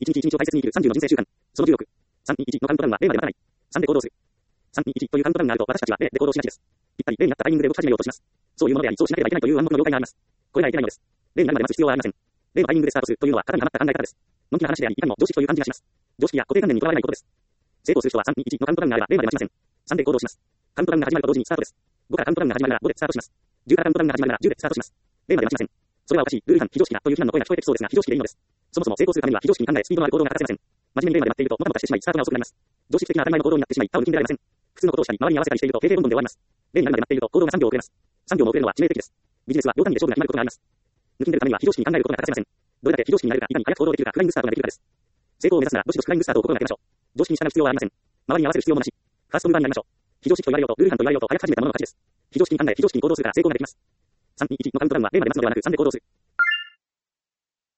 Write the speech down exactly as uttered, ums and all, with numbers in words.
いちにちいちにちを大切に生きるさんじゅうの人生習慣。そのじゅうろく。さんにいちのカウントダウンはレーマで待たない。さんで行動する。さんにいちというカウントダウンがあると私たちはレで行動しがちです。ぴったりレになったタイミングで動き始めようとします。そういうものであり、そうしなければいけないという暗黙の了解があります。これがいけないのです。レになるまで待つ必要はありません。レのタイミングでスタートするというのは型にはまった考え方です。のんきな話であり、いかにも常識という感じがします。常識や固定観念にとらわれないことです。成功する人はさんにいちのカウントダウンがあればレまで待ちません。さんで行動します。カウントダウンが始まると同時にスタートです。ごからカウントダウンが始まるならごでスタートします。じゅうからカウントダウンが始まるならじゅうでスタートします。レまで待ちません。それはおかしい、ルール違反、非常識だという非難の声が聞こえてきそうですが、非常識でいいのです。そもそも成功するためには非常識に考え、スピードのある行動が欠かせません。真面目にレまで待っていると、もたもたしてしまい、スタートが遅くなります。常識的な当たり前の行動になってしまい、他を抜きんでられません。普通のことをしたり、周りに合わせたりしていると、平々凡々で終わります。レになるまで待っていると、行動がさんびょう遅れます。さんびょうも遅れるのは致命的です。ビジネスは秒単位で勝負が決まることがあります。抜きんでるためには非常識に考えることが欠かせません。どれだけ非常識になれるか、いかに早く行動できるか、フライングスタートができるかです。成功を目指すなら、どしどしフライングスタートを心がけましょう。常識に従う必要はありません。周りに合わせる必要もなし。ファーストムーバーになりましょう。非常識と言われようと、ルール違反と言われようと、早く始めたものの勝ちです。非常識に考え、非常識に行動するから成功ができます。さんにいちのカウントダウンはレまで待つのではなくさんで行動する。